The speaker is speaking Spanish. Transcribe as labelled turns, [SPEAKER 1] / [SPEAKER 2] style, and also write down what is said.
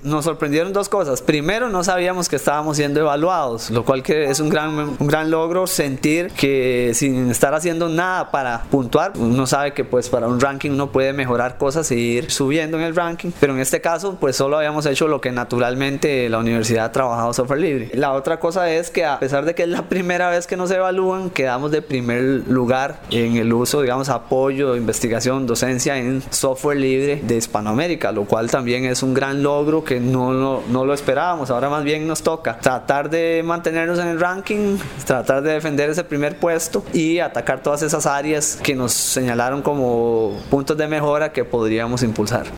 [SPEAKER 1] Nos sorprendieron dos cosas. Primero, no sabíamos que estábamos siendo evaluados, lo cual que es un gran logro, sentir que sin estar haciendo nada para puntuar, uno sabe que pues para un ranking uno puede mejorar cosas e ir subiendo en el ranking, pero en este caso pues solo habíamos hecho lo que naturalmente la universidad ha trabajado software libre. La otra cosa es que a pesar de que es la primera vez que nos evalúan, quedamos de primer lugar en el uso, digamos, apoyo, investigación, docencia en software libre de Hispanoamérica, lo cual también es un gran logro que no lo esperábamos. Ahora más bien nos toca tratar de mantenernos en el ranking, tratar de defender ese primer puesto y atacar todas esas áreas que nos señalaron como puntos de mejora que podríamos impulsar.